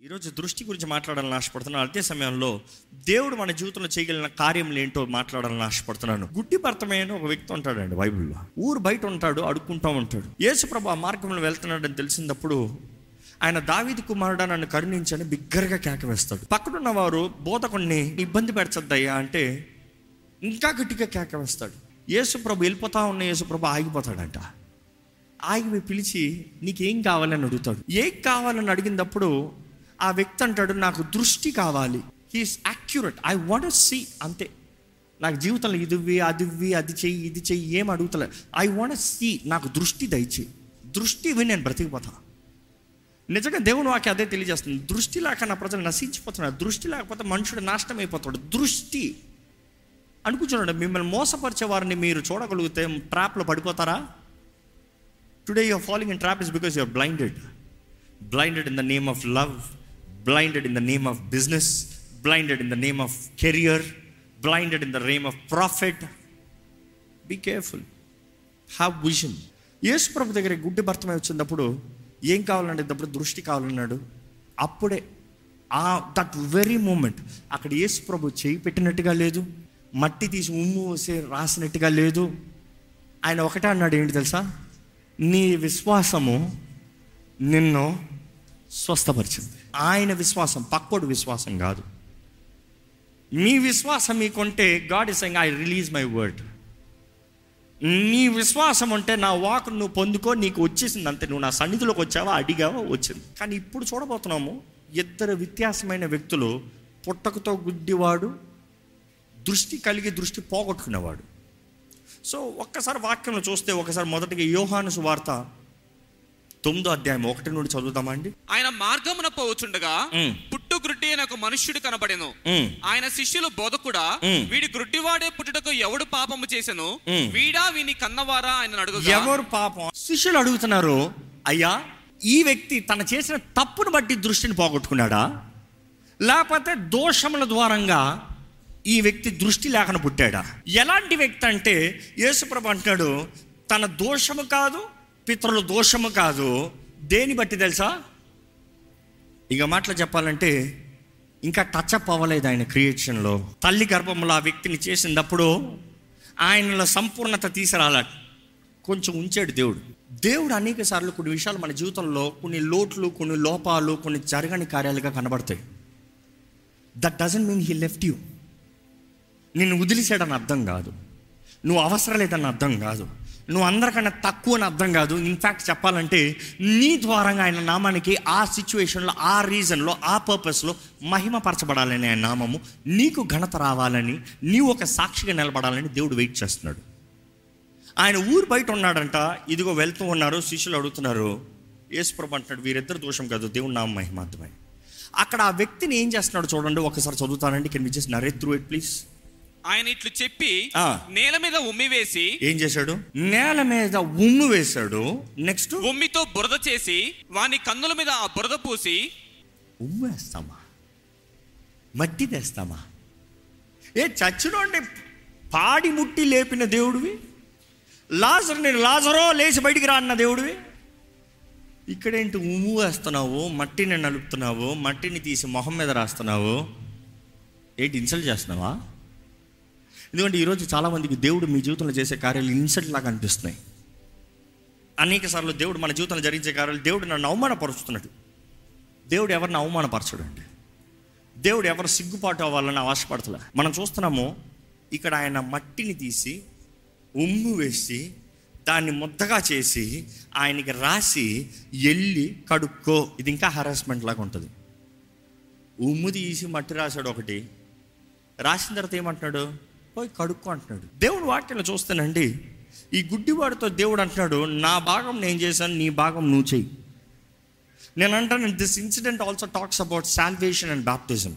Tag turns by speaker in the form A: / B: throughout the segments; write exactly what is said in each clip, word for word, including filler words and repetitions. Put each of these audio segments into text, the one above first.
A: ఈరోజు దృష్టి గురించి మాట్లాడాలని ఆశపడుతున్నాను. అదే సమయంలో దేవుడు మన జీవితంలో చేయగలిగిన కార్యములు ఏంటో మాట్లాడాలని ఆశపడుతున్నాను. గుడ్డి భర్తమైన ఒక వ్యక్తి ఉంటాడండి బైబిల్లో. ఊరు బయట ఉంటాడు, అడుక్కుంటూ ఉంటాడు. యేసుప్రభు ఆ మార్గంలో వెళ్తున్నాడని తెలిసినప్పుడు ఆయన దావీదు కుమారుడా నన్ను కరుణించని బిగ్గరగా కేక వేస్తాడు. పక్కనున్న వారు బోధకుడిని ఇబ్బంది పెడచద్దయ్యా అంటే ఇంకా గట్టిగా కేక వేస్తాడు. యేసుప్రభు వెళ్ళిపోతా ఉన్న యేసుప్రభు ఆగిపోతాడంట. ఆగి పిలిచి నీకేం కావాలని అడుగుతాడు. ఏం కావాలని అడిగినప్పుడు ఆ వ్యక్తి అంటాడు, నాకు దృష్టి కావాలి. He is accurate, I want to see. అంతే. నాకు జీవితంలో ఇదివి అదివి అది చెయ్యి ఇది చెయ్యి ఏం అడుగుతలే. ఐ వాంట్ టు సీ, నాకు దృష్టి దయచేయి. దృష్టి ఇవి నేను బ్రతికిపోతా. నిజంగా దేవుని వాక్యం అదే తెలియజేస్తుంది. దృష్టి లేక నా ప్రజలు నశించిపోతున్నారు. దృష్టి లేకపోతే మనుషుడు నాశనం అయిపోతాడు. దృష్టి అనుకుంటున్నాడు. మిమ్మల్ని మోసపరిచే వారిని మీరు చూడగలిగితే ట్రాప్లో పడిపోతారా? Today you're following in trap is because you're blinded. Blinded in the name of love, blinded in the name of business, blinded in the name of career, blinded in the name of profit. Be careful, have vision. Yesu ప్రభు దగ్గర గుడ్డి భర్తమై వచ్చినప్పుడు ఏం కావాలనేటప్పుడు దృష్టి కావాలన్నాడు. అప్పుడే ఆ that very moment అక్కడ యేసు ప్రభు చేయి పెట్టినట్టుగా లేదు, మట్టి తీసి ఉమ్ము వేసి రాసినట్టుగా లేదు. ఆయన ఒకటే అన్నాడు, ఏంటి తెలుసా? నీ విశ్వాసము నిన్ను స్వస్థపరిచింది. ఆయన విశ్వాసం, పక్కోడు విశ్వాసం కాదు. మీ విశ్వాసం మీకుంటే God is saying I release my word. నీ విశ్వాసం అంటే నా వాక్ నువ్వు పొందుకో, నీకు వచ్చేసింది అంతే. నువ్వు నా సన్నిధిలోకి వచ్చావా, అడిగావా, వచ్చింది. కానీ ఇప్పుడు చూడబోతున్నాము ఇద్దరు వ్యత్యాసమైన వ్యక్తులు. పుట్టకతో గుడ్డివాడు, దృష్టి కలిగి దృష్టి పోగొట్టుకునేవాడు. సో ఒక్కసారి వాక్యంలో చూస్తే, ఒకసారి మొదటిగా యోహాను సువార్త తొమ్మిదో అధ్యాయం ఒకటి నుండి చదువుతామా అండి.
B: ఆయన మార్గమున పోవచుండగా పుట్టు గ్రుడ్డి అయిన ఒక మనుష్యుడు కనబడెను. ఆయన శిష్యులు బోధకుడా, వీడి గ్రుడ్డివాడే పుట్టుటకు ఎవడు పాపము చేసెను, వీడా వీని కన్నవారా ఆయన అడుగుగా,
A: ఎవరు పాపం? శిష్యులు అడుగుతున్నారు, అయ్యా ఈ వ్యక్తి తన చేసిన తప్పును బట్టి దృష్టిని పోగొట్టుకున్నాడా, లేకపోతే దోషముల ద్వారంగా ఈ వ్యక్తి దృష్టి లేకుండా పుట్టాడా? ఎలాంటి వ్యక్తి అంటే యేసుప్రభు అంటాడు, తన దోషము కాదు, పితరుల దోషము కాదు. దేని బట్టి తెలుసా? ఇక మాటలు చెప్పాలంటే ఇంకా టచ్ అప్ అవ్వలేదు ఆయన క్రియేషన్లో. తల్లి గర్భంలో ఆ వ్యక్తిని చేసినప్పుడు ఆయనలో సంపూర్ణత తీసుకురాల కొంచెం ఉంచాడు దేవుడు. దేవుడు అనేక సార్లు కొన్ని విషయాలు మన జీవితంలో కొన్ని లోట్లు, కొన్ని లోపాలు, కొన్ని జరగని కార్యాలుగా కనబడతాయి. That doesn't mean he left you. నిన్ను వదిలిసాడని అర్థం కాదు, నువ్వు అవసరం లేదని అర్థం కాదు, నువ్వు అందరికన్నా తక్కువ అని అర్థం కాదు. ఇన్ఫ్యాక్ట్ చెప్పాలంటే నీ ద్వారంగా ఆయన నామానికి ఆ సిచ్యువేషన్లో, ఆ రీజన్లో, ఆ పర్పస్లో మహిమపరచబడాలని ఆయన నామము నీకు ఘనత రావాలని, నీవు ఒక సాక్షిగా నిలబడాలని దేవుడు వెయిట్ చేస్తున్నాడు. ఆయన ఊరు బయట ఉన్నాడంట. ఇదిగో వెళ్తూ ఉన్నారు, శిష్యులు అడుగుతున్నారు. యేసుప్రభు అంటున్నాడు, వీరిద్దరు దోషం కాదు, దేవుడు నామ మహిమార్థమై. అక్కడ ఆ వ్యక్తిని ఏం చేస్తున్నాడు చూడండి, ఒకసారి చదువుతానండి. Can we just narrate through it please.
B: ఆయన ఇట్లు చెప్పి నేల మీద ఉమ్మి వేసి,
A: ఏం చేశాడు? నేల మీద ఉమ్మి వేశాడు. నెక్స్ట్
B: ఉమ్మితో బురద చేసి వాని కన్నుల మీద ఆ బురద పూసి.
A: ఉమ్ము వేస్తామా, మట్టి తెస్తామా? ఏ చచ్చినోండి పాడి ముట్టి లేపిన దేవుడివి, లాజరు నేను లాజరో లేచి బయటికి రా అన్న దేవుడివి. ఇక్కడేంటి ఉమ్ము వేస్తున్నావు, మట్టిని నలుపుతున్నావు, మట్టిని తీసి మొహం మీద రాస్తున్నావు. ఏంటి ఇన్సల్ట్ చేస్తున్నావా? ఎందుకంటే ఈరోజు చాలామందికి దేవుడు మీ జీవితంలో చేసే కార్యాలు ఇన్సల్ట్ లాగా అనిపిస్తున్నాయి. అనేక సార్లు దేవుడు మన జీవితంలో జరిగించే కార్యాలు దేవుడు నన్ను అవమానపరుస్తున్నాడు. దేవుడు ఎవరిని అవమానపరచడు అండి. దేవుడు ఎవరు సిగ్గుపాటు అవ్వాలని ఆశపడతలే. మనం చూస్తున్నాము ఇక్కడ ఆయన మట్టిని తీసి ఉమ్ము వేసి దాన్ని ముద్దగా చేసి ఆయనకి రాసి ఎల్లి కడుక్కో. ఇది ఇంకా హరాస్మెంట్ లాగా ఉంటుంది. ఉమ్ము తీసి మట్టి రాశాడు ఒకటి, రాసిన తర్వాత ఏమంటున్నాడు, పోయి కడుక్కో అంటున్నాడు. దేవుడు వాక్యంలో చూస్తానండి, ఈ గుడ్డివాడితో దేవుడు అంటున్నాడు, నా భాగం నేను చేశాను, నీ భాగం నువ్వు చెయ్యి. నేను అంటాను, this incident also talks about salvation and baptism.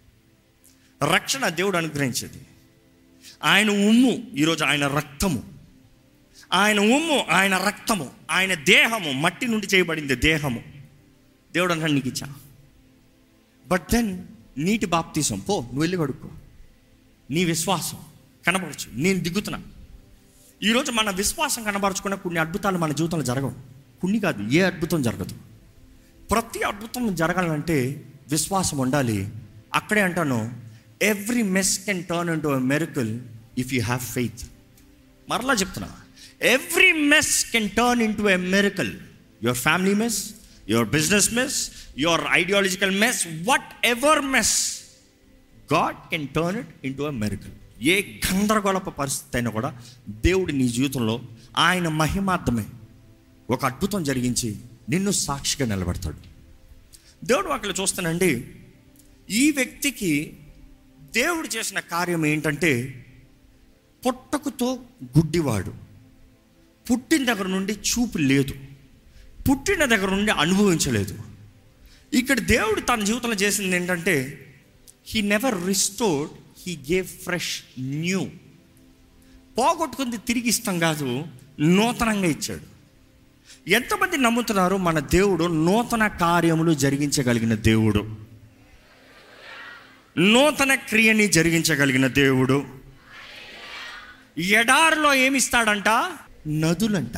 A: రక్షణ దేవుడు అనుగ్రహించేది. ఆయన ఉమ్ము ఈరోజు ఆయన రక్తము, ఆయన ఉమ్ము ఆయన రక్తము, ఆయన దేహము మట్టి నుండి చేయబడింది దేహము. దేవుడు అంటాడు, నీకు ఇచ్చా. బట్ దెన్ నీటి బాప్తిజం, పో నువ్వు వెళ్ళి కడుక్కో. నీ విశ్వాసం కనబరచు, నేను దిగుతున్నా. ఈరోజు మన విశ్వాసం కనబరుచుకున్న కొన్ని అద్భుతాలు మన జీవితంలో జరగవు. కొన్ని కాదు, ఏ అద్భుతం జరగదు. ప్రతి అద్భుతం జరగాలంటే విశ్వాసం ఉండాలి. అక్కడే అంటాను, every mess can turn into a miracle if you have faith. మరలా చెప్తున్నా, every mess can turn into a miracle. Your family mess, your business mess, your ideological mess, whatever mess, God can turn it into a miracle. ఏ గందరగోళపు పరిస్థితి అయినా కూడా దేవుడు నీ జీవితంలో ఆయన మహిమార్థమే ఒక అద్భుతం జరిగించి నిన్ను సాక్షిగా నిలబెడతాడు. దేవుడు అక్కడ చూస్తానండి, ఈ వ్యక్తికి దేవుడు చేసిన కార్యం ఏంటంటే, పుట్టకుతో గుడ్డివాడు, పుట్టిన దగ్గర నుండి చూపు లేదు, పుట్టిన దగ్గర నుండి అనుభవించలేదు. ఇక్కడ దేవుడు తన జీవితంలో చేసింది ఏంటంటే, he never restored, he gave fresh new. పోగొట్టుకుంది తిరిగి ఇష్టం కాదు, నూతనంగా ఇచ్చాడు. ఎంతమంది నమ్ముతున్నారు మన దేవుడు నూతన కార్యములు జరిగించగలిగిన దేవుడు, నూతన క్రియని జరిగించగలిగిన దేవుడు? ఎడారిలో ఏమిస్తాడంట? నదులంట.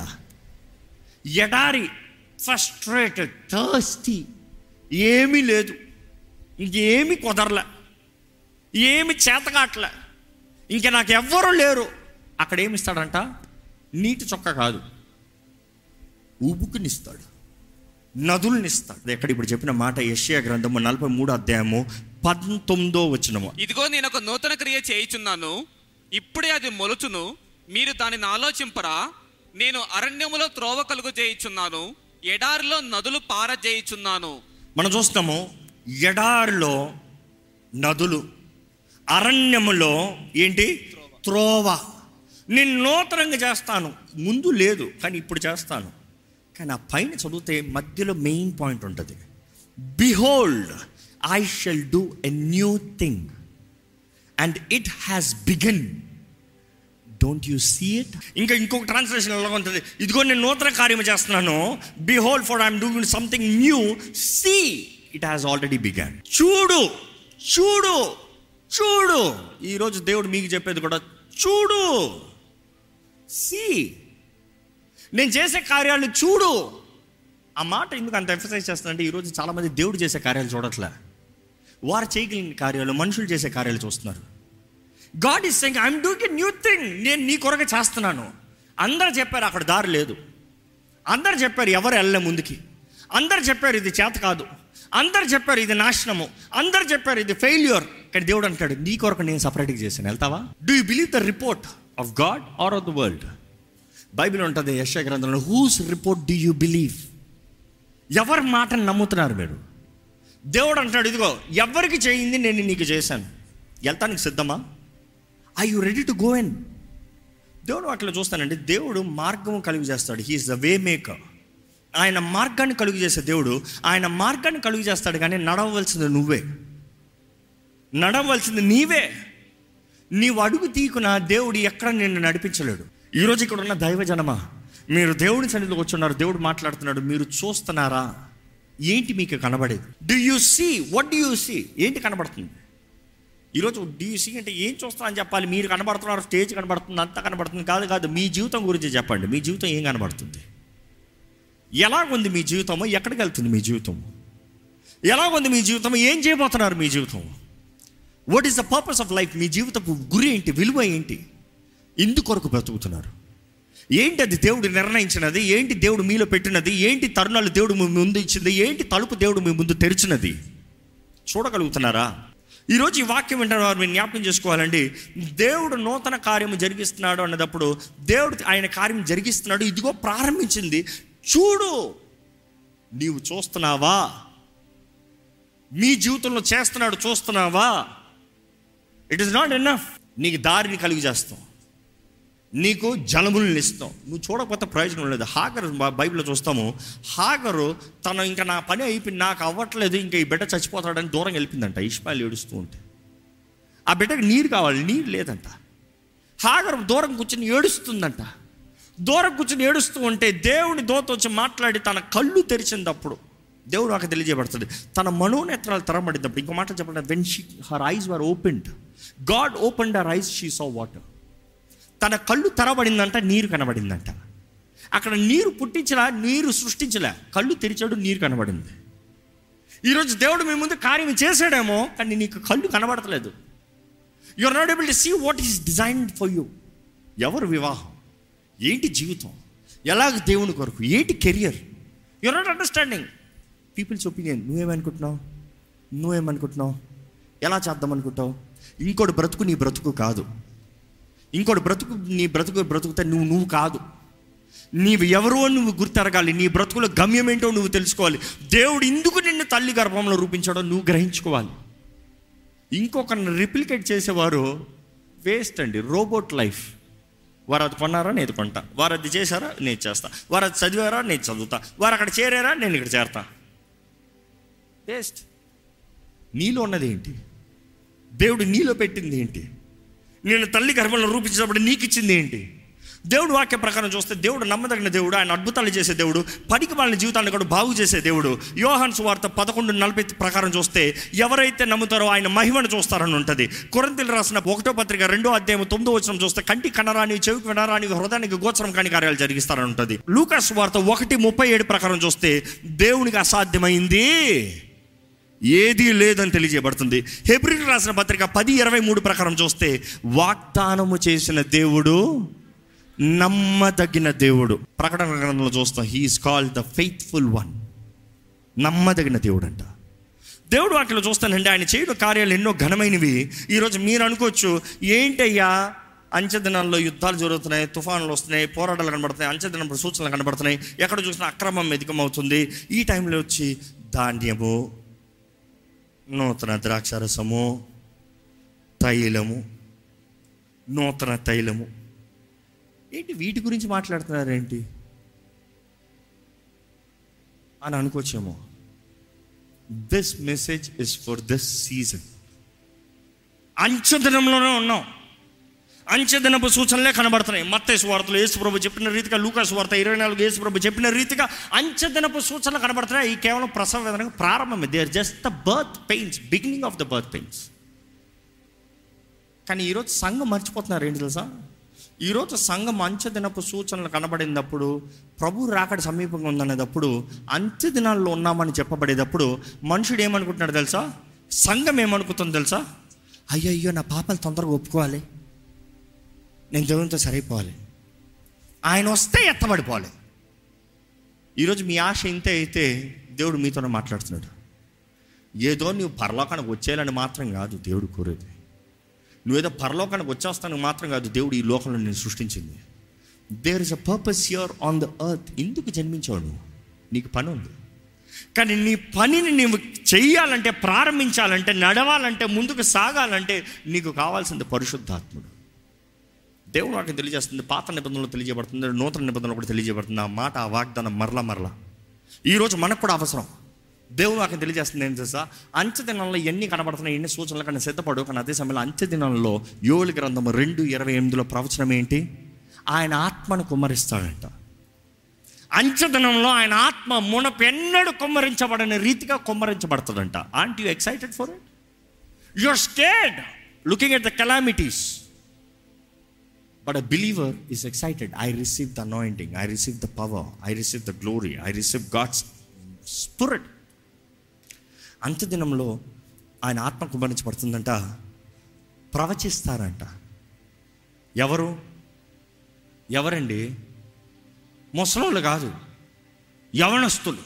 A: ఎడారి, ఫ్రస్ట్రేటెడ్, థర్స్టీ, ఏమీ లేదు, ఇంకేమి కుదరలే, ఏమి చేతకాట్లే, ఇంక నాకు ఎవ్వరూ లేరు. అక్కడ ఏమిస్తాడంట? నీటి చొక్క కాదు, ఉబుకునిస్తాడు, నదులనిస్తాడు. ఎక్కడ ఇప్పుడు చెప్పిన మాట యెషయా గ్రంథము నలభై మూడు అధ్యాయము పంతొమ్మిదో వచనము.
B: ఇదిగో నేను ఒక నూతన క్రియ చేయుచున్నాను, ఇప్పుడే అది మొలుచును, మీరు దానిని ఆలోచింపరా. నేను అరణ్యములో త్రోవ కలుగు చేయుచున్నాను, ఎడారిలో నదులు పార చేయుచున్నాను.
A: మనం చూస్తాము, ఎడారిలో నదులు, అరణ్యములో ఏంటి? త్రోవ. నేను నూతనంగా చేస్తాను, ముందు లేదు కానీ ఇప్పుడు చేస్తాను. కానీ ఆ పైన చదివితే మధ్యలో మెయిన్ పాయింట్ ఉంటుంది, behold I shall do a new thing and it has begun, don't you see it. ఇంకా ఇంకొక ట్రాన్స్లేషన్ ఎలా ఉంటుంది, ఇదిగో నేను నూతన కార్యం చేస్తున్నాను, behold for I'm doing something new, see it has already begun. చూడు, చూడు, చూడు. ఈరోజు దేవుడు మీకు చెప్పేది కూడా చూడు, సీ, నేను చేసే కార్యాలు చూడు. ఆ మాట ఎందుకు అంత ఎంఫసైజ్ చేస్తానంటే, ఈరోజు చాలామంది దేవుడు చేసే కార్యాలు చూడట్లే, వారు చేయగలిగిన కార్యాలు, మనుషులు చేసే కార్యాలు చూస్తున్నారు. God is saying I'm doing a new thing, నేను నీ కొరకు చేస్తున్నాను. అందరు చెప్పారు అక్కడ దారి లేదు, అందరు చెప్పారు ఎవరు వెళ్ళలే ముందుకి, అందరు చెప్పారు ఇది చేత కాదు, అందరు చెప్పారు ఇది నాశనము, అందరు చెప్పారు ఇది ఫెయిల్యూర్. కానీ దేవుడు అంటాడు, నీ కొరకు నేను సపరేట్గా చేశాను, వెళ్తావా? Do you believe the report of God or of the world? Bible ఉంటుంది యెషయా గ్రంథంలో, whose report do you believe? ఎవరి మాటను నమ్ముతున్నారు మీరు? దేవుడు అంటాడు, ఇదిగో ఎవరికి చేయింది నేను నీకు చేశాను, వెళ్తానికి సిద్ధమా? Are you ready to go in? దేవుడు అట్లా చూస్తానండి, దేవుడు మార్గం కలుగు చేస్తాడు. He is the way maker. ఆయన మార్గాన్ని కలుగు చేసే దేవుడు, ఆయన మార్గాన్ని కలుగు చేస్తాడు, కానీ నడవలసింది నువ్వే, నడవలసింది నీవే. నీవు అడుగు తీకున దేవుడు ఎక్కడ నిన్ను నడిపించలేడు. ఈరోజు ఇక్కడ ఉన్న దైవ జనమా, మీరు దేవుని సన్నిధిలోకి వచ్చున్నారు, దేవుడు మాట్లాడుతున్నాడు, మీరు చూస్తున్నారా? ఏంటి మీకు కనబడేది? Do you see? What do you see? ఏంటి కనబడుతుంది ఈరోజు? డూ యూ సీ అంటే ఏం చూస్తా అని చెప్పాలి. మీరు కనబడుతున్నారు, స్టేజ్ కనబడుతుంది, అంతా కనబడుతుంది కాదు కాదు మీ జీవితం గురించి చెప్పండి. మీ జీవితం ఏం కనబడుతుంది? ఎలాగుంది మీ జీవితము? ఎక్కడికి వెళ్తుంది మీ జీవితం? ఎలాగుంది మీ జీవితం? ఏం చేయబోతున్నారు మీ జీవితం? What is the purpose of life? మీ జీవితపు గురి ఏంటి? విలువ ఏంటి? ఎందుకొరకు బ్రతుకుతున్నారు? ఏంటి అది దేవుడు నిర్ణయించినది? ఏంటి దేవుడు మీలో పెట్టినది? ఏంటి తరుణాలు దేవుడు మీ ముందు ఇచ్చింది? ఏంటి తలుపు దేవుడు మీ ముందు తెరిచినది? చూడగలుగుతున్నారా? ఈరోజు ఈ వాక్యం వింటున్న వారు మీరు జ్ఞాపకం చేసుకోవాలండి, దేవుడు నూతన కార్యము జరిగిస్తున్నాడు అన్నదప్పుడు, దేవుడు ఆయన కార్యం జరిగిస్తున్నాడు, ఇదిగో ప్రారంభించింది, చూడు. నీవు చూస్తున్నావా? మీ జీవితంలో చేస్తున్నాడు, చూస్తున్నావా? It is not enough. నీకు దారిని కలిగి చేస్తాం, నీకు జలములను ఇస్తాం, నువ్వు చూడకపోతే ప్రయోజనం లేదు. హాగరు బైబిల్లో చూస్తాము, హాగరు తను ఇంకా నా పని అయిపోయింది, నాకు అవ్వట్లేదు, ఇంకా ఈ బిడ్డ చచ్చిపోతాడని దూరం వెళ్ళిపోయిందంట. ఇష్మాయిల్ ఏడుస్తూ ఉంటే ఆ బిడ్డకి నీరు కావాలి, నీరు లేదంట. హాగరు దూరం కూర్చొని ఏడుస్తుందంట. దూరం కూర్చొని ఏడుస్తూ ఉంటే దేవుని దూత వచ్చి మాట్లాడి తన కళ్ళు తెరిచినప్పుడు దేవుడు నాకు తెలియజేయబడుతుంది, తన మనోనేత్రాలు తెరబడినప్పుడు. ఇంకో మాట చెప్పండి, when she her eyes were opened, God opened her eyes, she saw water. తన కళ్ళు తెరబడిందంట, నీరు కనబడిందంట. అక్కడ నీరు పుట్టించలా, నీరు సృష్టించలే, కళ్ళు తెరిచాడు, నీరు కనబడింది. ఈరోజు దేవుడు మీ ముందు కార్యం చేశాడేమో, కానీ నీకు కళ్ళు కనబడతలేదు. You are not able to see what is designed for you. ఎవరు వివాహం, ఏంటి జీవితం, ఎలాగ దేవుని కొరకు, ఏంటి career, you are not understanding people's opinion. నువ్వేమనుకుంటున్నావు, నువ్వేమనుకుంటున్నావు, ఎలా చేద్దాం అనుకుంటావు. ఇంకోటి బ్రతుకు నీ బ్రతుకు కాదు. ఇంకోటి బ్రతుకు నీ బ్రతుకు బ్రతుకుతే నువ్వు నువ్వు కాదు. నీవు ఎవరో నువ్వు గుర్తెరగాలి. నీ బ్రతుకులో గమ్యం ఏంటో నువ్వు తెలుసుకోవాలి. దేవుడు ఇందుకు నిన్ను తల్లి గర్భంలో రూపించడం నువ్వు గ్రహించుకోవాలి. ఇంకొకరిని రిప్లికేట్ చేసేవారు వేస్ట్ అండి. Robot life. వారు అది కొన్నారా, నేను కొంటా. వారు అది చేశారా, నేను చేస్తా. వారు అది చదివారా, నేను చదువుతా. వారు అక్కడ చేరారా, నేను ఇక్కడ చేరతా. వేస్ట్. నీలో ఉన్నది ఏంటి, దేవుడు నీలో పెట్టింది ఏంటి, నేను తల్లి గర్భంలో రూపించినప్పుడు నీకు ఇచ్చింది ఏంటి? దేవుడు వాక్య ప్రకారం చూస్తే దేవుడు నమ్మదగిన దేవుడు, ఆయన అద్భుతాలు చేసే దేవుడు, పనికి వాళ్ళ జీవితాన్ని కూడా బాగు చేసే దేవుడు. యోహాను సువార్త పదకొండు నలభై ప్రకారం చూస్తే ఎవరైతే నమ్ముతారో ఆయన మహిమను చూస్తారని ఉంటుంది. కొరింథీయులకు రాసిన ఒకటో పత్రిక రెండో అధ్యాయం తొమ్మిదో వచనం చూస్తే కంటి కనరాని, చెవికి వినరాని, హృదయానికి గోచరం కాని కార్యాలు జరిగిస్తారని ఉంటుంది. లూకా సువార్త ఒకటి ముప్పై ఏడు ప్రకారం చూస్తే దేవునికి అసాధ్యమైంది ఏదీ లేదని తెలియజేయబడుతుంది. హెబ్రీయులకు రాసిన పత్రిక పది ఇరవై మూడు ప్రకారం చూస్తే వాగ్దానము చేసిన దేవుడు నమ్మదగిన దేవుడు. ప్రకటన గ్రంథంలో చూస్తాం, he is called the faithful one. నమ్మదగిన దేవుడు అంట. దేవుడు వాటిలో చూస్తానండి ఆయన చేయడం కార్యాలు ఎన్నో ఘనమైనవి. ఈరోజు మీరు అనుకోవచ్చు, ఏంటయ్యా అంచె దినాల్లో యుద్ధాలు జరుగుతున్నాయి, తుఫానులు వస్తున్నాయి, పోరాటాలు కనబడుతున్నాయి, అంచె దినప్పుడు సూచనలు కనబడుతున్నాయి, ఎక్కడ చూసినా అక్రమం అధికమవుతుంది. ఈ టైంలో వచ్చి ధాన్యము, నూతన ద్రాక్షారసము, తైలము, నూతన తైలము, ఏంటి వీటి గురించి మాట్లాడుతున్నారేంటి అని అనుకోవచ్చేమో. This message is for this season. అంచెదినంలోనే ఉన్నాం. అంచెదినపు సూచనలే కనబడుతున్నాయి. మత్తయి సువార్తలో యేసు ప్రభు చెప్పిన రీతిగా, లూకా సువార్త ఇరవై నాలుగు యేసు ప్రభు చెప్పిన రీతిగా అంచెదినపు సూచనలు కనబడుతున్నాయి. ఈ కేవలం ప్రసవ వేదన ప్రారంభమే. They are just the birth pains, beginning of the birth pains. కానీ ఈరోజు సంఘం మర్చిపోతున్నారు ఏంటి తెలుసా? ఈరోజు సంఘం అంచెదినపు సూచనలు కనబడినప్పుడు, ప్రభు రాకడ సమీపంగా ఉందనేటప్పుడు, అంత్య దినాల్లో ఉన్నామని చెప్పబడేటప్పుడు మనుషుడు ఏమనుకుంటున్నాడు తెలుసా? సంఘం ఏమనుకుంటుంది తెలుసా? అయ్యో అయ్యో నా పాపాలు తొందరగా ఒప్పుకోవాలి, నేను దేవునితో సరైపోవాలి, ఆయన వస్తే ఎత్తబడిపోవాలి. ఈరోజు మీ ఆశ ఇంతే అయితే దేవుడు మీతోనే మాట్లాడుతున్నాడు. ఏదో నువ్వు పరలోకానికి వచ్చేయాలని మాత్రం కాదు దేవుడు కోరేది. నువ్వేదో పరలోకానికి వచ్చేస్తానికి మాత్రం కాదు దేవుడు ఈ లోకంలో నేను సృష్టించింది. There is a purpose here on the earth. ఎందుకు జన్మించావు నువ్వు? నీకు పని ఉంది. కానీ నీ పనిని నువ్వు చెయ్యాలంటే, ప్రారంభించాలంటే, నడవాలంటే, ముందుకు సాగాలంటే నీకు కావాల్సింది పరిశుద్ధాత్ముడు. దేవుడు వాటిని తెలియజేస్తుంది. పాత నిబంధనలు తెలియజేయబడుతుంది, నూతన నిబంధనలు కూడా తెలియజేయబడుతుంది. ఆ మాట, ఆ వాగ్దానం మరలా మరలా ఈరోజు మనకు కూడా అవసరం. దేవుడు వాటిని తెలియజేస్తుంది ఏం తెలుసా? అంత్య దినాల్లో ఎన్ని కనబడుతున్నాయి, ఎన్ని సూచనలు కానీ సిద్ధపడు. కానీ అదే సమయంలో అంత్య దినాల్లో యోవేలు గ్రంథము రెండు ఇరవై ఎనిమిదిలో ప్రవచనం ఏంటి? ఆయన ఆత్మను కుమ్మరిస్తాడంట. అంత్య దినంలో ఆయన ఆత్మ మునపెన్నడు కుమ్మరించబడని రీతిగా కుమ్మరించబడుతుందంట. Aren't you excited for it? You are scared looking at the calamities. But a believer is excited. I receive the anointing. I receive the power. I receive the glory. I receive God's Spirit. అంత్య దినంలో ఆయన ఆత్మ కుమ్మరించబడుతుందంట. ప్రవచిస్తారంట. ఎవరు? ఎవరండి? ముసలోళ్ళు కాదు, యవనస్తులు.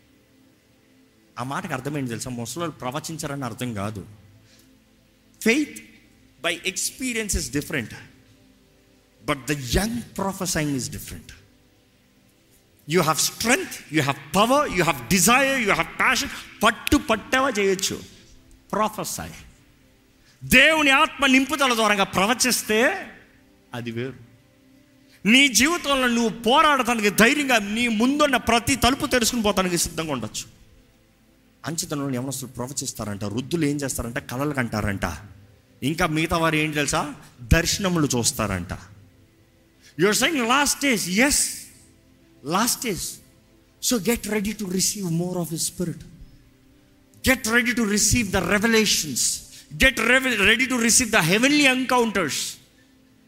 A: ఆ మాటకు అర్థమైంది తెలుసా? ముసలోళ్ళు ప్రవచించారని అర్థం కాదు. Faith by experience is different. But the young prophesying is different. You have strength, you have power, you have desire, you have passion. పట్టు పట్టేవా చేయొచ్చు. Prophesy. దేవుని ఆత్మ నింపుదల ద్వారా ప్రవచిస్తే అది వేరు. నీ జీవితంలో నువ్వు పోరాడటానికి ధైర్యంగా నీ ముందున్న ప్రతి తలుపు తెరుచుకుని పోతానికి సిద్ధంగా ఉండొచ్చు. అంచెతనంలో యవనస్తులు ప్రవచిస్తారంట. వృద్ధులు ఏం చేస్తారంట? కలలు కంటారంట. ఇంకా మిగతా వారు ఏంటి తెలుసా? దర్శనములు చూస్తారంట. You are saying last days. Yes, last days. So get ready to receive more of His Spirit. Get ready to receive the revelations. Get ready to receive the heavenly encounters.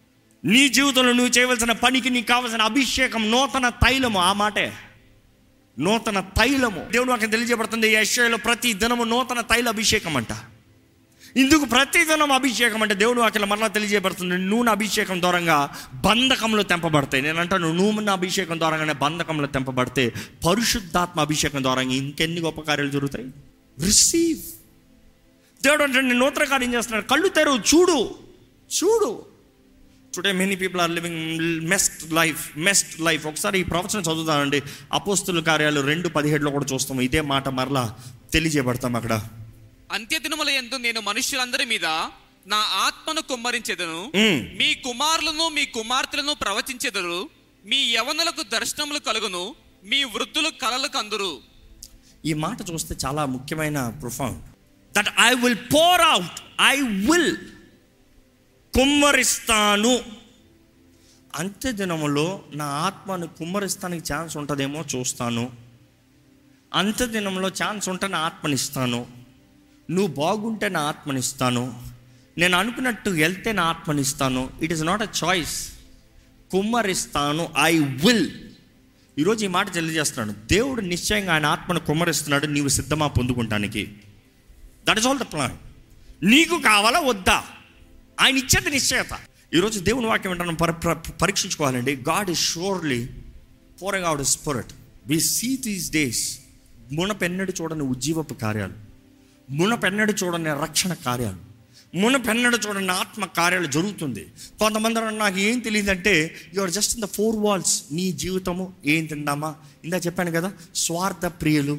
A: నీ జీవితంలో నువ్వు చేయవలసిన పనికి నీకు కావాల్సిన అభిషేకం, నూతన తైలము, ఆ మాటే. నూతన తైలము. దేవుడు నాకు తెలియజేయబడుతుంది యెషయాలో ప్రతి దినము నూతన తైల అభిషేకం అంట. ఇందుకు ప్రతి దినం అభిషేకం అంటే దేవుడు వాక్యం మరలా తెలియజేయబడుతుంది. నూనె అభిషేకం ద్వారంగా బంధకంలో తెంపబడతాయి. నేను అంటాను నూనె అభిషేకం ద్వారానే బంధకంలో తెంపబడితే పరిశుద్ధాత్మ అభిషేకం ద్వారా ఇంకెన్ని గొప్ప కార్యాలు జరుగుతాయి. రిసీవ్. దేవుడు అంటే నేను నూతన కార్యం చేస్తున్నాడు. కళ్ళు తెరువు, చూడు చూడు today many people are living messed life messed life ఒకసారి ఈ ప్రవచనం చదువుతానండి. అపోస్తుల కార్యాలు రెండు పదిహేడులో కూడా చూస్తాము. ఇదే మాట మరలా తెలియజేయబడతాం అక్కడ.
B: అంత్యదినముల యందు నేను మనుష్యులందరి మీద నా ఆత్మను కుమ్మరించెదను, మీ కుమారులను మీ కుమార్తెలను ప్రవచించెదరు, మీ యవనులకు దర్శనములు కలుగును, మీ వృద్ధులు కలలు కందురు.
A: ఈ మాట చూస్తే చాలా ముఖ్యమైన profound. That I will pour out, I will కుమ్మరిస్తాను. అంత్య దినములో నా ఆత్మను కుమ్మరిస్తానికి ఛాన్స్ ఉంటుందేమో చూస్తాను. అంత్య దినంలో ఛాన్స్ ఉంటే నా ఆత్మనిస్తాను. నువ్వు బాగుంటే నా ఆత్మనిస్తాను. నేను అనుకున్నట్టు వెళ్తే నా ఆత్మనిస్తాను. It is not a choice. కుమ్మరిస్తాను, ఐ విల్. ఈరోజు ఈ మాట తెలియజేస్తున్నాడు. దేవుడు నిశ్చయంగా ఆయన ఆత్మను కుమ్మరిస్తున్నాడు. నీవు సిద్ధమా పొందుకుంటానికి? That is all the plan. నీకు కావాలా వద్దా? ఆయన ఇచ్చేది నిశ్చయత. ఈరోజు దేవుని వాక్యం ఏంటన్నా పరి పరీక్షించుకోవాలండి. God is surely pouring out his spirit. We see these days మునపెన్నడు చూడని ఉజ్జీవపు కార్యాలు, మునపెన్నడు చూడని రక్షణ కార్యాలు, మునపెన్నడు చూడని ఆత్మ కార్యాలు జరుగుతుంది. కొంతమంది నాకు ఏం తెలియదంటే you are just in the four walls. నీ జీవితము ఏం తిందామా, ఇందా చెప్పాను కదా, స్వార్థ ప్రియులు.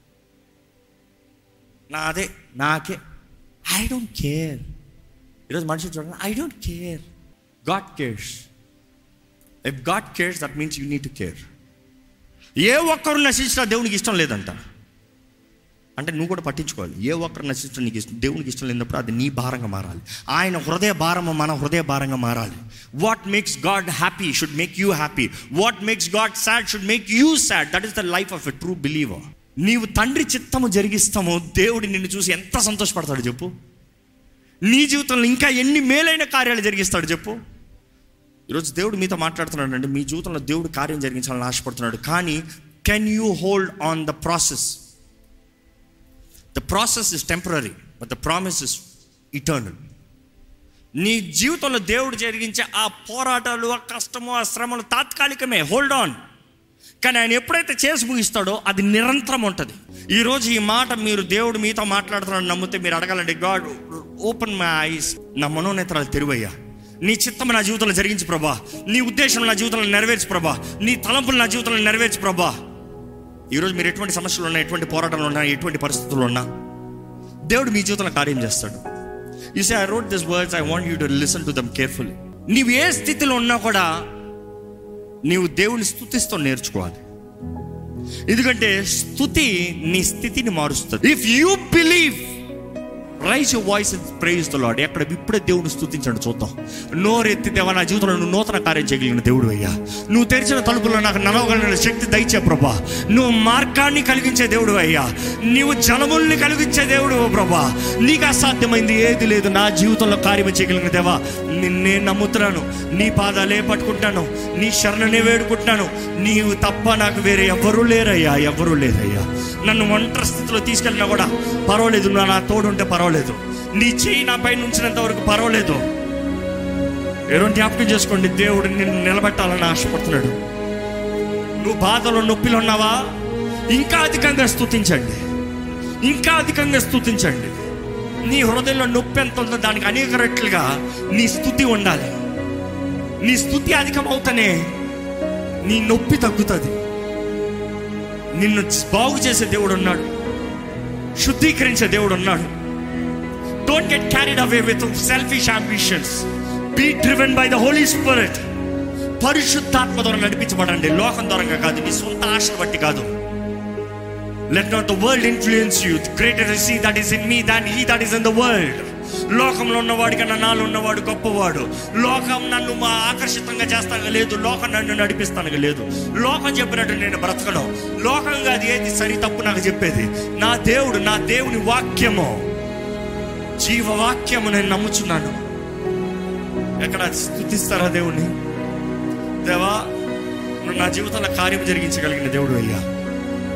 A: నాదే నాకే, ఐ డోంట్ కేర్. ఈరోజు మనిషి చూడండి, I don't care. God cares. If God cares that means you need to care. ఏ ఒక్కరు నశించినా దేవునికి ఇష్టం లేదంట. అంటే నువ్వు కూడా పట్టించుకోవాలి. ఏ ఒక్కరు నశించడం నీకు ఇష్టం, దేవునికి ఇష్టం లేనప్పుడు అది నీ భారంగా మారాలి. ఆయన హృదయ భారము మన హృదయ భారంగా మారాలి. What makes God happy should make you happy. What makes God sad should make you sad. That is the life of a true believer. నీవు తండ్రి చిత్తము జరిగిస్తామో దేవుడు నిన్ను చూసి ఎంత సంతోషపడతాడు చెప్పు. నీ జీవితంలో ఇంకా ఎన్ని మేలైన కార్యాలు జరిగిస్తాడు చెప్పు. ఈరోజు దేవుడు మీతో మాట్లాడుతున్నాడు అండి. మీ జీవితంలో దేవుడు కార్యం జరిగించాలని ఆశపడుతున్నాడు. కానీ can you hold on the process? The process is temporary but the promise is eternal. నీ జీవితంలో దేవుడు జరిగించే ఆ పోరాటాలు, ఆ కష్టము, ఆ శ్రమలు తాత్కాలికమే. Hold on. కానీ ఆయన ఎప్పుడైతే చేసి ముగిస్తాడో అది నిరంతరం ఉంటుంది. ఈరోజు ఈ మాట మీరు దేవుడు మీతో మాట్లాడుతున్నాడు నమ్మితే మీరు అడగాలండి, గాడ్ ఓపెన్ మై ఐస్, నా మనోనేత్రాలు తెరువయ్యా. నీ చిత్తం నా జీవితంలో జరిగించు ప్రభా. నీ ఉద్దేశం నా జీవితంలో నెరవేర్చు ప్రభా. నీ తలంపులు నా జీవితంలో నెరవేర్చు ప్రభా. ఈరోజు మీరు ఎటువంటి సమస్యలు ఉన్నా, ఎటువంటి పోరాటాలు ఉన్నా, ఎటువంటి పరిస్థితుల్లో ఉన్నా దేవుడు మీ జీవితంలో కార్యం చేస్తాడు. You say I wrote this words, I want you to listen to them carefully. నీవు ఏ స్థితిలో ఉన్నా కూడా నీవు దేవుని స్తుతిస్తూ నేర్చుకోవాలి. ఎందుకంటే స్తుతి నీ స్థితిని మారుస్తుంది. If you believe, raise your voice and praise the Lord. ఎక్కడ ఇప్పుడే దేవుని స్తుతించండి చూద్దాం. నోరెత్తి దేవా, నా జీవితంలో నువ్వు నూతన కార్యం చేయగలిగిన దేవుడు అయ్యా. నువ్వు తెరిచిన తలుపుల్లో నాకు నడవగలిగిన శక్తి దయచే ప్రభా. నువ్వు మార్గాన్ని కలిగించే దేవుడు అయ్యా. నీవు జలముల్ని కలిగించే దేవుడు ప్రభా. నీకు అసాధ్యమైంది ఏది లేదు. నా జీవితంలో కార్యం చేయగలిగిన దేవా, నిన్నే నమ్ముతున్నాను. నీ పాదాలే పట్టుకుంటాను. నీ శరణనే వేడుకుంటున్నాను. నీవు తప్ప నాకు వేరే ఎవరూ లేరయ్యా, ఎవరూ లేరయ్యా. నన్ను ఒంటరి స్థితిలో తీసుకెళ్ళినా కూడా పర్వాలేదు, నా తోడుంటే పర్వాలేదు. నీ చేయి నా పైన ఉంచినంత వరకు పర్వాలేదు. ఎవరో జ్ఞాపకం చేసుకోండి, దేవుడు నిన్ను నిలబెట్టాలని ఆశపడుతున్నాడు. నువ్వు బాధలో నొప్పిలో ఉన్నావా? ఇంకా అధికంగా స్తుతించండి, ఇంకా అధికంగా స్తుతించండి. నీ హృదయంలో నొప్పి ఎంత ఉందో దానికి అనేక రెట్లుగా నీ స్తుతి ఉండాలి. నీ స్తుతి అధికం అవుతానే నీ నొప్పి తగ్గుతుంది. నిన్ను బాగు చేసే దేవుడు ఉన్నాడు, శుద్ధీకరించే దేవుడు ఉన్నాడు. Don't get carried away with selfish ambitions. Be driven by the Holy Spirit. పరిశుద్ధాత్మ ద్వారా నడిపించబడండి, లోకం ద్వారా కాదు, నీ సొంత ఆశను బట్టి కాదు. Let not the world influence you. Greater is he that is in me than he that is in the world. లోకంలో ఉన్నవాడి కన్నా నాలో ఉన్నవాడు గొప్పవాడు. లోకం నన్ను మా ఆకర్షితంగా చేస్తాను లేదు, లోకం నన్ను నడిపిస్తాను లేదు. లోకం చెప్పినట్టు నేను బ్రతకను. లోకంగా అది ఏది సరి తప్పు నాకు చెప్పేది నా దేవుడు, నా దేవుని వాక్యము, జీవవాక్యము నేను నమ్ముచున్నాను. ఎక్కడ స్తుతిస్తారా దేవుణ్ణి? దేవా, నువ్వు నా జీవితంలో కార్యం జరిగించగలిగిన దేవుడు అయ్యా.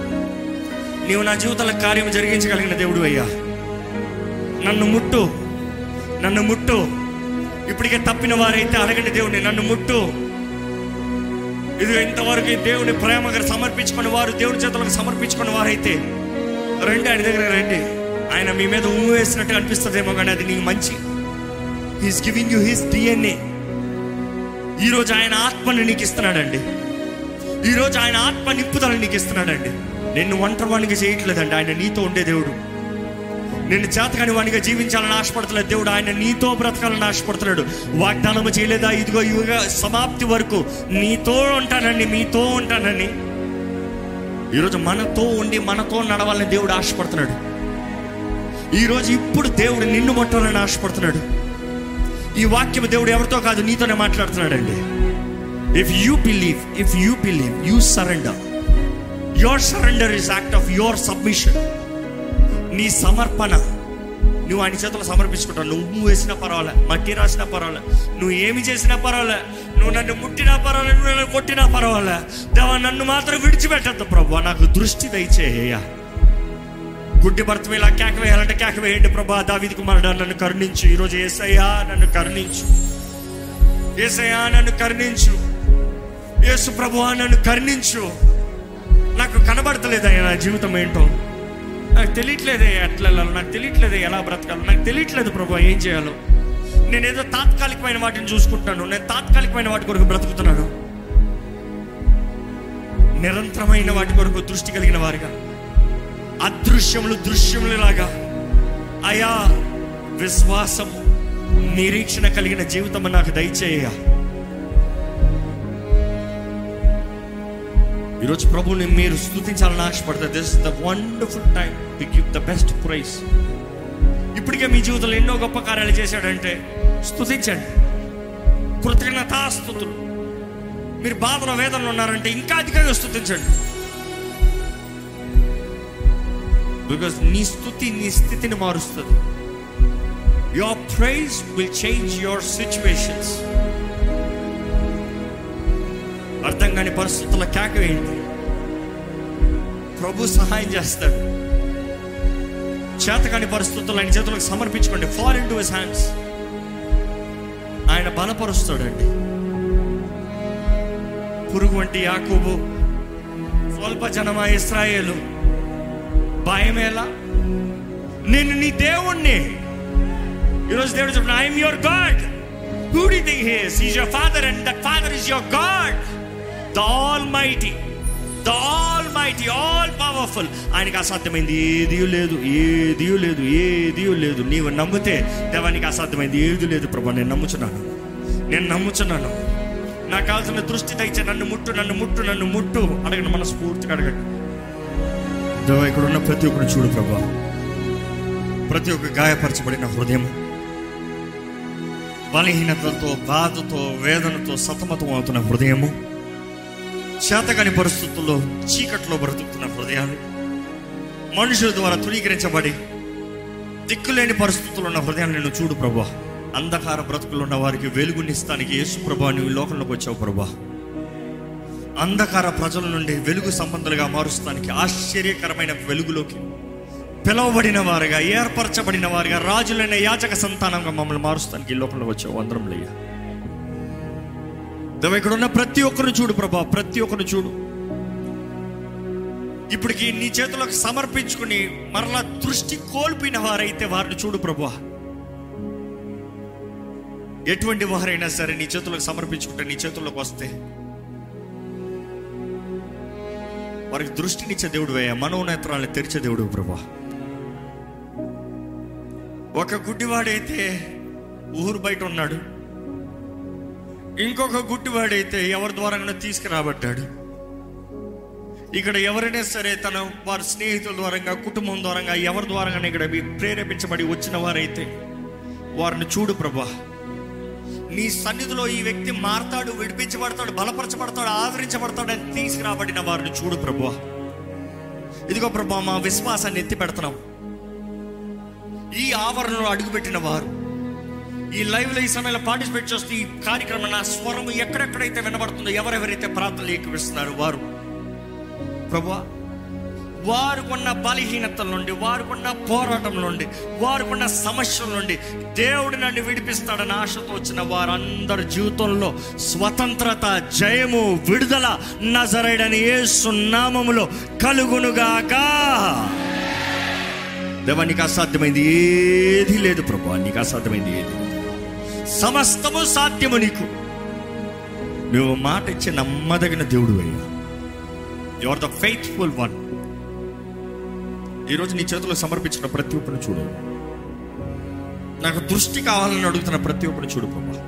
A: నీవు నా జీవితంలో కార్యం జరిగించగలిగిన దేవుడు అయ్యా. నన్ను ముట్టు, నన్ను ముట్టు. ఇప్పటికే తప్పిన వారైతే అడగండి దేవుడిని, నన్ను ముట్టు. ఇది ఇంతవరకు దేవుని ప్రేమగా సమర్పించుకున్న వారు, దేవుని చేతులకు సమర్పించుకున్న వారైతే రండి, ఆయన దగ్గర రండి. ఆయన మీ మీద ఉమ్ము వేసినట్టు అనిపిస్తుందేమో, కానీ అది నీకు మంచి. He's giving you his DNA. ఈరోజు ఆయన ఆత్మని నీకు ఇస్తున్నాడండి. ఈరోజు ఆయన ఆత్మ నింపుదలని నీకు ఇస్తున్నాడండి. నిన్ను ఒంటరి వాణిగా చేయట్లేదండి, ఆయన నీతో ఉండే దేవుడు. నిన్ను చేతకాని వాణిగా జీవించాలని ఆశపడతలేదు దేవుడు, ఆయన నీతో బ్రతకాలని ఆశపడుతున్నాడు. వాగ్దానము చేయలేదా, ఇదిగో యుగ సమాప్తి వరకు నీతో ఉంటానని, మీతో ఉంటానని. ఈరోజు మనతో ఉండి మనతో నడవాలని దేవుడు ఆశపడుతున్నాడు. ఈరోజు ఇప్పుడు దేవుడు నిన్ను ముట్టాలని ఆశపడుతున్నాడు. ఈ వాక్యం దేవుడు ఎవరితో కాదు, నీతోనే మాట్లాడుతున్నాడండి. If you believe, if you believe, you surrender. Your surrender is act of your submission. నీ సమర్పణ నువ్వు ఆయన చేతులు సమర్పించుకుంటావు. నువ్వు వేసినా పర్వాలే, మట్టి రాసినా పర్వాలే, నువ్వు ఏమి చేసినా పర్వాలే, నువ్వు నన్ను ముట్టినా పర్వాలే, నువ్వు నన్ను కొట్టినా పర్వాలే, దేవా నన్ను మాత్రం విడిచిపెట్టద్దు ప్రభు, నాకు దృష్టి దయచేయ. గుడ్డి భర్త ఇలా కేక వేయాలంటే కేక వేయండి. ప్రభా దావీదు కుమారుడా నన్ను కరుణించు. ఈరోజు యేసయ్యా నన్ను కరుణించు, యేసయ్యా నన్ను కరుణించు, యేసు ప్రభువా నన్ను కరుణించు. నాకు కనబడతలేదయ్యా నా జీవితం ఏంటో, నాకు తెలియట్లేదే ఎట్లా వెళ్ళాలో, నాకు తెలియట్లేదే ఎలా బ్రతకాలో, నాకు తెలియట్లేదు ప్రభు ఏం చేయాలో. నేను ఏదో తాత్కాలికమైన వాటిని చూసుకుంటున్నాను, నేను తాత్కాలికమైన వాటి కొరకు బ్రతుకుతున్నాను. నిరంతరమైన వాటి కొరకు దృష్టి కలిగిన వారిగా, అదృశ్యములు దృశ్యములలాగా అయా విశ్వాసము నిరీక్షణ కలిగిన జీవితం నాకు దయచేయ. ఈరోజు ప్రభువుని మీరు స్తుతించాలని ఆశపడతారు. This is the wonderful time to give the best praise. ఇప్పటికే మీ జీవితంలో ఎన్నో గొప్ప కార్యాలు చేశాడంటే స్తుతించండి, కృతజ్ఞతాస్తుతులు. మీరు బాధలో వేదనలో ఉన్నారంటే ఇంకా అధికంగా స్తుతించండి. బికాస్ నీ స్తుతి నీ స్థితిని మారుస్తుంది. Your praise will change your situations. అర్థం కాని పరిస్థితుల్లో కేక వేయండి, ప్రభు సహాయం చేస్తాడు. చేతకాని పరిస్థితుల్లో ఆయన చేతులకు సమర్పించుకోండి. Fall into his hands. ఆయన బలపరుస్తాడండి. పురుగు వంటి యాకోబు, స్వల్ప జనమా ఇశ్రాయేలు, భయమేలా, నేను నీ దేవుణ్ణి. ఈరోజు దేవుడు చెప్పిన I'm your God. Who do you think he is? He is your father and that father is your God, the almighty, the almighty, all powerful. ఆయనకి అసాధ్యమైంది ఏదీ లేదు, ఏదీ లేదు, ఏదీ లేదు. నీవు నమ్మితే దేవానికి అసాధ్యమైంది ఏదీ లేదు. ప్రభు నేను నమ్ముచున్నాను, నేను నమ్ముచున్నాను. నాకు కావాల్సిన దృష్టి దయచే, నన్ను ముట్టు, నన్ను ముట్టు, నన్ను ముట్టు. అడగండి, మనస్ఫూర్తిగా అడగండి. దేవా ఇక్కడ ఉన్న ప్రతి ఒక్కరు చూడు ప్రభా, ప్రతి ఒక్క గాయపరచబడిన హృదయం, బలహీనతతో, బాధతో, వేదనతో సతమతం అవుతున్న హృదయము, చేతకాని పరిస్థితుల్లో చీకట్లో బ్రతుకుతున్న హృదయాలు, మనుషుల ద్వారా తృణీకరించబడి దిక్కులేని పరిస్థితుల్లో ఉన్న హృదయాన్ని నేను చూడు ప్రభా. అంధకార బ్రతుకులు ఉన్న వారికి వెలుగునిస్తానికి యేసు ప్రభా నువ్వు లోకంలోకి వచ్చావు ప్రభా. అంధకార ప్రజల నుండి వెలుగు సంబంధాలుగా మారుస్తానికి, ఆశ్చర్యకరమైన వెలుగులోకి పిలువబడిన వారుగా, ఏర్పరచబడిన వారుగా, రాజులైన యాజక సంతానంగా మమ్మల్ని మారుస్తానికి ఈ లోకంలోకి వచ్చావు. వందరం లేయ దేవ. ఇక్కడ ఉన్న ప్రతి ఒక్కరిని చూడు ప్రభా, ప్రతి ఒక్కరిని చూడు. ఇప్పటికి నీ చేతులకు సమర్పించుకుని మరలా దృష్టి కోల్పోయిన వారైతే వారిని చూడు ప్రభా. ఎటువంటి వారైనా సరే నీ చేతులకు సమర్పించుకుంటే, నీ చేతుల్లోకి వస్తే వారికి దృష్టినిచ్చే దేవుడు వేయ, మనోనేత్రాలను తెరిచే దేవుడు ప్రభా. ఒక గుడ్డివాడైతే ఊరు బయట ఉన్నాడు, ఇంకొక గుడ్డివాడైతే ఎవరి ద్వారా తీసుకురాబట్టాడు. ఇక్కడ ఎవరైనా సరే తన వారి స్నేహితుల ద్వారా, కుటుంబం ద్వారా, ఎవరి ద్వారా ఇక్కడ ప్రేరేపించబడి వచ్చిన వారైతే వారిని చూడు ప్రభా. నీ సన్నిధిలో ఈ వ్యక్తి మారతాడు, విడిపించబడతాడు, బలపరచబడతాడు, ఆదరించబడతాడు అని తీసుకురాబడిన వారిని చూడు ప్రభా. ఇదిగో ప్రభా, మా విశ్వాసాన్ని ఎత్తి పెడుతున్నాం. ఈ ఆవరణలో అడుగుపెట్టిన వారు, ఈ లైవ్లో ఈ సమయంలో పార్టిసిపేట్ చేస్తూ ఈ కార్యక్రమం నా స్వరము ఎక్కడెక్కడైతే వినబడుతుందో, ఎవరెవరైతే ప్రార్థనలు ఏకీపిస్తున్నారు వారు ప్రభా, వారికున్న బలహీనతల నుండి, వారికున్న పోరాటం నుండి, వారికున్న సమస్యల నుండి దేవుడు నన్ను విడిపిస్తాడని ఆశతో వచ్చిన వారందరి జీవితంలో స్వతంత్రత, జయము, విడుదల నజరేయుడైన యేసు నామములో కలుగునుగాక. దేవా, నీకు అసాధ్యమైంది ఏది లేదు ప్రభువా, నీకు అసాధ్యమైంది ఏది లేదు. సమస్తము సాధ్యము నీకు. నువ్వు మాట ఇచ్చి నమ్మదగిన దేవుడు అయ్యా. You are the faithful one. ఈరోజు నీ చేతిలో సమర్పించిన ప్రతి ఒక్కరిని చూడు. నాకు దృష్టి కావాలని అడుగుతున్న ప్రతి ఒక్కరిని చూడు ప్రభా.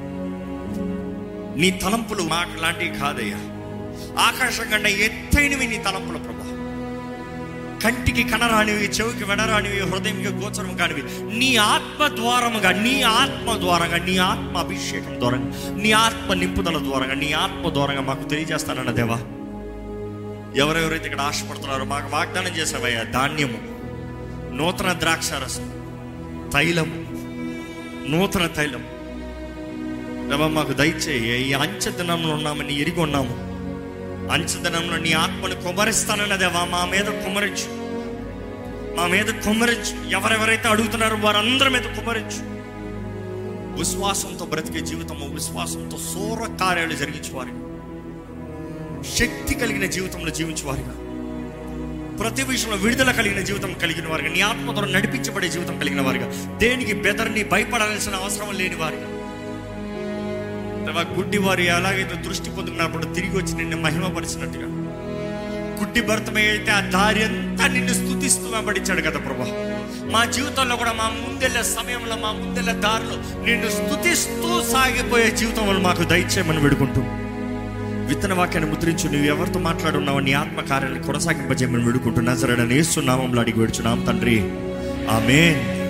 A: నీ తలంపులు మాట లాంటివి కాదయ్యా. ఆకాశం కన్నా ఎత్తైనవి నీ తలంపులు ప్రభా. కంటికి కనరానివి, చెవికి వినరానివి, హృదయంకి గోచరం కానివి నీ ఆత్మ ద్వారముగా, నీ ఆత్మ ద్వారంగా, నీ ఆత్మ అభిషేకం ద్వారంగా, నీ ఆత్మ నింపుదల ద్వారంగా, నీ ఆత్మ ద్వారంగా మాకు తెలియజేస్తానన్న దేవా. ఎవరెవరైతే ఇక్కడ ఆశపడుతున్నారో మాకు వాగ్దానం చేసావయ్యా. ధాన్యము, నూతన ద్రాక్షారసం, తైలము, నూతన తైలము దేవా మాకు దయచేయి. ఈ అంచె దినంలో ఉన్నామని ఎరిగి ఉన్నాము. అంచెదినంలో నీ ఆత్మను కుమ్మరిస్తానన్న దేవా మా మీద కుమ్మరించు, మా మీద కుమ్మరించు. ఎవరెవరైతే అడుగుతున్నారో వారందరి మీద కుమ్మరించు. విశ్వాసంతో బ్రతికే జీవితము, విశ్వాసంతో సూర కార్యాలు జరిగించేవారిగా, శక్తి కలిగిన జీవితంలో జీవించేవారిగా, ప్రతి విషయంలో విడుదల కలిగిన జీవితం కలిగిన వారిగా, నీ ఆత్మ ద్వారా నడిపించబడే జీవితం కలిగిన వారిగా, దేనికి బెదర్ని భయపడాల్సిన అవసరం లేని వారిగా, గుడ్డి వారు ఎలాగైతే దృష్టి పొందుకున్నప్పుడు తిరిగి వచ్చి నిన్ను మహిమపరిచినట్టుగా, గుడ్డి భర్తమై అయితే ఆ దారి అంతా నిన్ను స్తుతిస్తూ వెంబడించాడు కదా ప్రభా. మా జీవితంలో కూడా మా ముందెళ్ళే సమయంలో, మా ముందెళ్ళే దారిలో నిన్ను స్తుతిస్తూ సాగిపోయే జీవితం వల్ల మాకు దయచేయమని వేడుకుంటూ, విత్తన వాక్యాన్ని ముద్రించు. నువ్వు ఎవరితో మాట్లాడున్నావో నీ ఆత్మ కార్యాలను కొనసాగింపజేయమని వేడుకుంటూ నజరేయుడైన యేసు నామములో అడిగి వేడుచున్నాం తండ్రి, ఆమేన్.